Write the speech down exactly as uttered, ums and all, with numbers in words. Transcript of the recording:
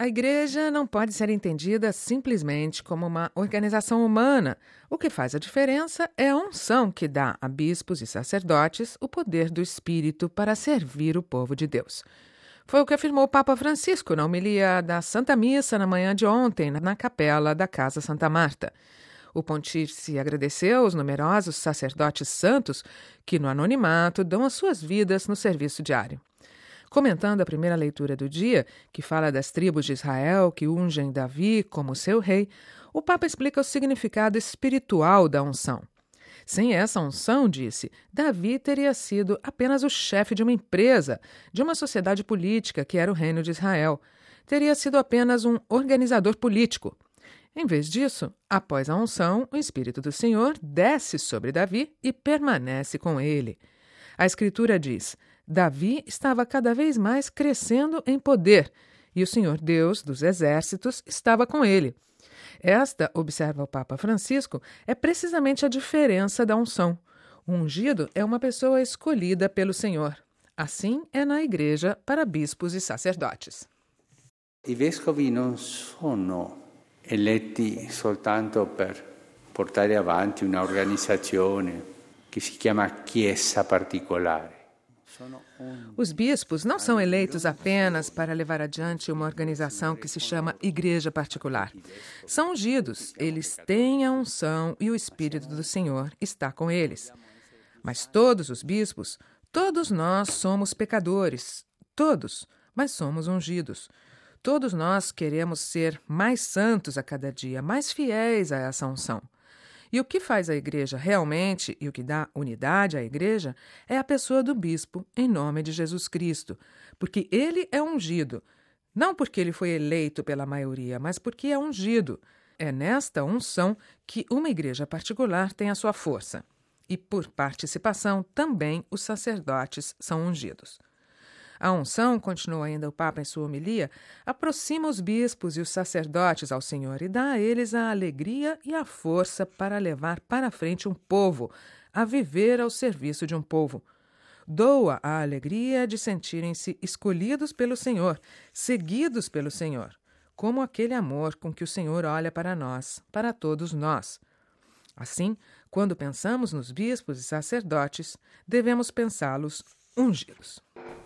A igreja não pode ser entendida simplesmente como uma organização humana. O que faz a diferença é a unção que dá a bispos e sacerdotes o poder do Espírito para servir o povo de Deus. Foi o que afirmou o Papa Francisco na homilia da Santa Missa na manhã de ontem, na capela da Casa Santa Marta. O pontífice agradeceu aos numerosos sacerdotes santos que, no anonimato, dão as suas vidas no serviço diário. Comentando a primeira leitura do dia, que fala das tribos de Israel que ungem Davi como seu rei, o Papa explica o significado espiritual da unção. Sem essa unção, disse, Davi teria sido apenas o chefe de uma empresa, de uma sociedade política que era o reino de Israel. Teria sido apenas um organizador político. Em vez disso, após a unção, o Espírito do Senhor desce sobre Davi e permanece com ele. A Escritura diz: Davi estava cada vez mais crescendo em poder, e o Senhor Deus dos exércitos estava com ele. Esta, observa o Papa Francisco, é precisamente a diferença da unção. O ungido é uma pessoa escolhida pelo Senhor. Assim é na igreja para bispos e sacerdotes. I vescovi non sono eletti soltanto per portare avanti una organizzazione che si chiama Chiesa particolare. Os bispos não são eleitos apenas para levar adiante uma organização que se chama Igreja Particular. São ungidos, eles têm a unção e o Espírito do Senhor está com eles. Mas todos os bispos, todos nós somos pecadores, todos, mas somos ungidos. Todos nós queremos ser mais santos a cada dia, mais fiéis a essa unção. E o que faz a igreja realmente e o que dá unidade à igreja é a pessoa do bispo, em nome de Jesus Cristo, porque ele é ungido, não porque ele foi eleito pela maioria, mas porque é ungido. É nesta unção que uma igreja particular tem a sua força. E por participação também os sacerdotes são ungidos. A unção, continua ainda o Papa em sua homilia, aproxima os bispos e os sacerdotes ao Senhor e dá a eles a alegria e a força para levar para frente um povo, a viver ao serviço de um povo. Doa a alegria de sentirem-se escolhidos pelo Senhor, seguidos pelo Senhor, como aquele amor com que o Senhor olha para nós, para todos nós. Assim, quando pensamos nos bispos e sacerdotes, devemos pensá-los ungidos.